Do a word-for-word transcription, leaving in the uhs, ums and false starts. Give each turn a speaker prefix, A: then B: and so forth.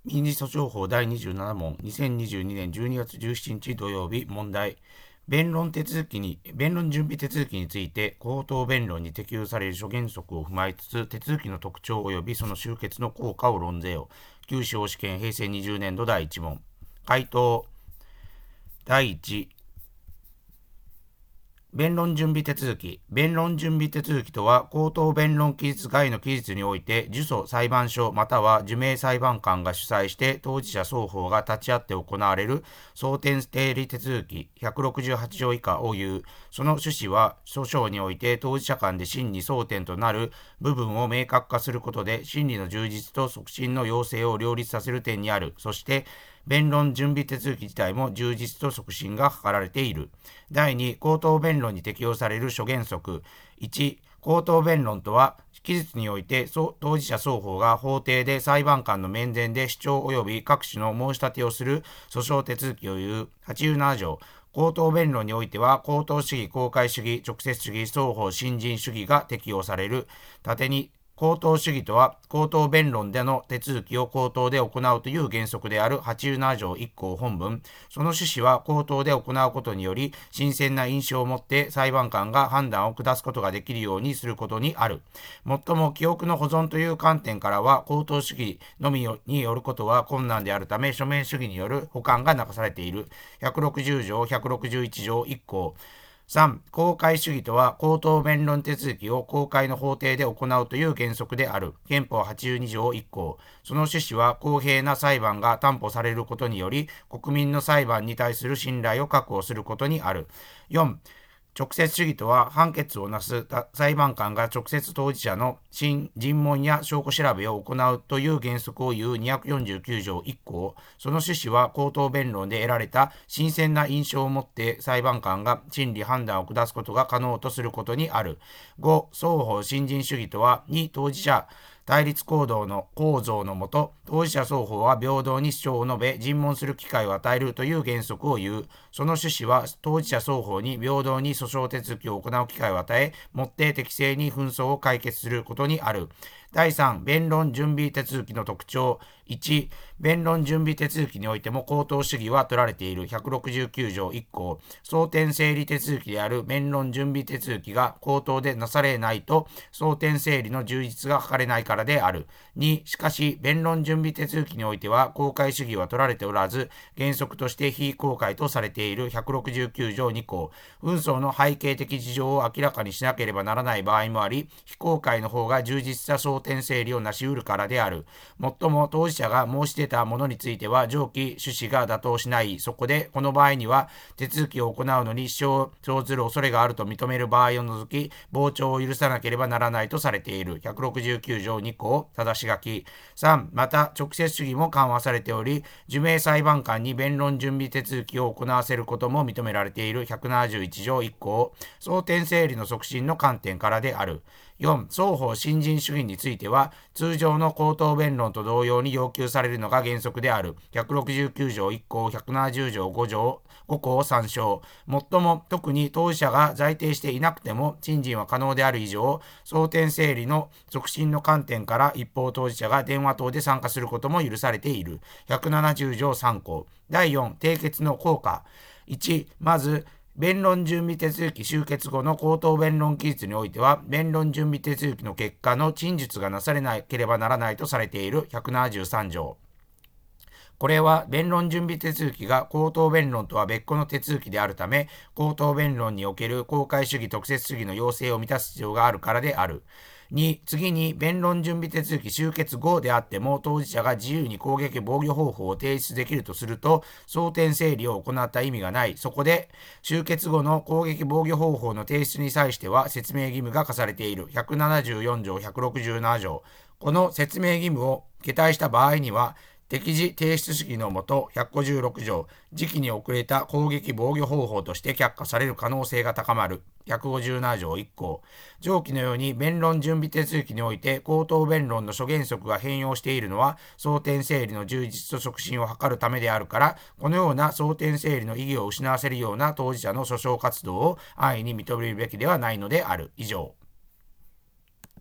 A: 民事訴訟法だいにじゅうなな問、にせんにじゅうにねんじゅうにがつじゅうしちにち土曜日、問題。弁論手続きに、弁論準備手続きについて、口頭弁論に適用される諸原則を踏まえつつ、手続きの特徴及びその終結の効果を論ぜよ。九司試験平成にじゅうねんどだいいち問。回答。だいいち。弁論準備手続き。弁論準備手続きとは、口頭弁論期日外の期日において、受訴裁判所または受命裁判官が主催して、当事者双方が立ち会って行われる争点定理手続きひゃくろくじゅうはち条以下を言う。その趣旨は、訴訟において当事者間で真に争点となる部分を明確化することで、審理の充実と促進の要請を両立させる点にある。そして、弁論準備手続き自体も充実と促進が図られている。だいに、口頭弁論に適用される諸原則。いち、口頭弁論とは、期日において当事者双方が法廷で裁判官の面前で主張及び各種の申し立てをする訴訟手続きを言う。はちじゅうなな条。口頭弁論においては、口頭主義、公開主義、直接主義、双方信心主義が適用される。縦に、口頭主義とは、口頭弁論での手続きを口頭で行うという原則であるはちじゅうなな条いっ項本文。その趣旨は口頭で行うことにより、新鮮な印象を持って裁判官が判断を下すことができるようにすることにある。もっとも記憶の保存という観点からは、口頭主義のみによることは困難であるため、書面主義による保管がなされている。ひゃくろくじゅう条、ひゃくろくじゅういち条いっ項。さん、公開主義とは、口頭弁論手続きを公開の法廷で行うという原則である。憲法はちじゅうに条いっ項。その趣旨は、公平な裁判が担保されることにより、国民の裁判に対する信頼を確保することにある。よん、直接主義とは、判決をなす裁判官が直接当事者の尋問や証拠調べを行うという原則を言うにひゃくよんじゅうきゅう条いっ項。その趣旨は、口頭弁論で得られた新鮮な印象をもって裁判官が審理判断を下すことが可能とすることにある。ご、双方信心主義とは、に当事者対立行動の構造のもと、当事者双方は平等に主張を述べ、尋問する機会を与えるという原則を言う。その趣旨は、当事者双方に平等に訴訟手続きを行う機会を与え、もって適正に紛争を解決することにある。だいさん、弁論準備手続きの特徴。いち、弁論準備手続きにおいても口頭主義は取られているひゃくろくじゅうきゅう条いっ項。争点整理手続きである弁論準備手続きが口頭でなされないと、争点整理の充実が図れないからである。に、しかし、弁論準備手続きにおいては公開主義は取られておらず、原則として非公開とされているひゃくろくじゅうきゅう条に項。紛争の背景的事情を明らかにしなければならない場合もあり、非公開の方が充実した争点整理を成し得るからである。もっとも当事者が申し出たものについては上記趣旨が妥当しない。そこで、この場合には手続きを行うのに支障を生ずる恐れがあると認める場合を除き、傍聴を許さなければならないとされている。ひゃくろくじゅうきゅう条に項、ただし書き。さん、また直接主義も緩和されており、受命裁判官に弁論準備手続きを行わせることも認められている。ひゃくななじゅういち条いっ項、争点整理の促進の観点からである。よん、双方信心主義については、通常の口頭弁論と同様に要求されるのが原則である。ひゃくろくじゅうきゅう条いっ項、ひゃくななじゅう条ご条、ご項を参照。もっとも、特に当事者が在廷していなくても、陳尋は可能である以上、争点整理の促進の観点から一方当事者が電話等で参加することも許されている。ひゃくななじゅう条さん項。だいよん、締結の効果。いち、まず、弁論準備手続き終結後の口頭弁論期日においては、弁論準備手続きの結果の陳述がなされなければならないとされているひゃくななじゅうさん条。これは弁論準備手続きが口頭弁論とは別個の手続きであるため、口頭弁論における公開主義特設主義の要請を満たす必要があるからである。に、次に、弁論準備手続き終結後であっても、当事者が自由に攻撃防御方法を提出できるとすると、争点整理を行った意味がない。そこで、終結後の攻撃防御方法の提出に際しては、説明義務が課されている。ひゃくななじゅうよん条、ひゃくろくじゅうなな条。この説明義務を懈怠した場合には、適時提出主義のもとひゃくごじゅうろく条、時期に遅れた攻撃防御方法として却下される可能性が高まる。ひゃくごじゅうなな条いっ項。上記のように弁論準備手続きにおいて口頭弁論の諸原則が変容しているのは、争点整理の充実と促進を図るためであるから、このような争点整理の意義を失わせるような当事者の訴訟活動を安易に認めるべきではないのである。以上。